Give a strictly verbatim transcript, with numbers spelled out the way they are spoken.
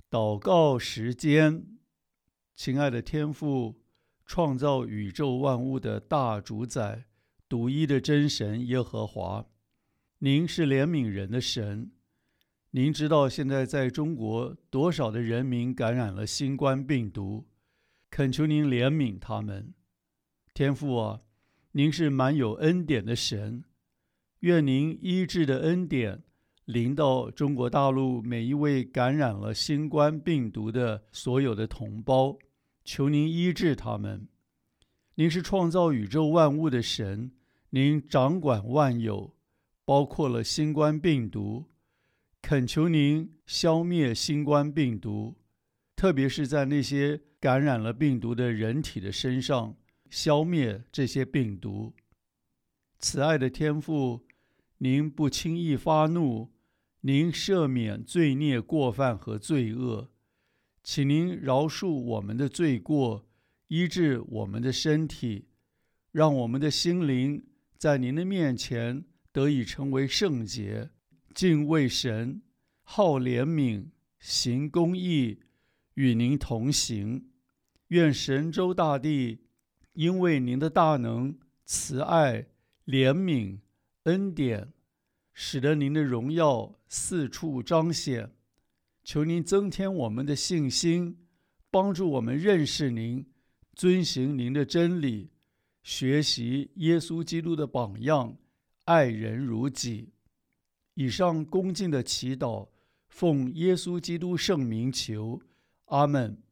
祷告时间。亲爱的天父，创造宇宙万物的大主宰，独一的真神耶和华，您是怜悯人的神。您知道现在在中国多少的人民感染了新冠病毒，恳求您怜悯他们。天父啊，您是满有恩典的神，愿您医治的恩典临到中国大陆每一位感染了新冠病毒的所有的同胞，求您医治他们。您是创造宇宙万物的神，您掌管万有，包括了新冠病毒，恳求您消灭新冠病毒，特别是在那些感染了病毒的人体的身上，消灭这些病毒。慈爱的天父，您不轻易发怒，您赦免罪孽过犯和罪恶，请您饶恕我们的罪过，医治我们的身体，让我们的心灵在您的面前得以成为圣洁，敬畏神，好怜悯，行公义，与您同行。愿神州大地因为您的大能、慈爱、怜悯、恩典，使得您的荣耀四处彰显。求您增添我们的信心，帮助我们认识您，遵行您的真理，学习耶稣基督的榜样，爱人如己。以上恭敬的祈祷，奉耶稣基督圣名求，阿们。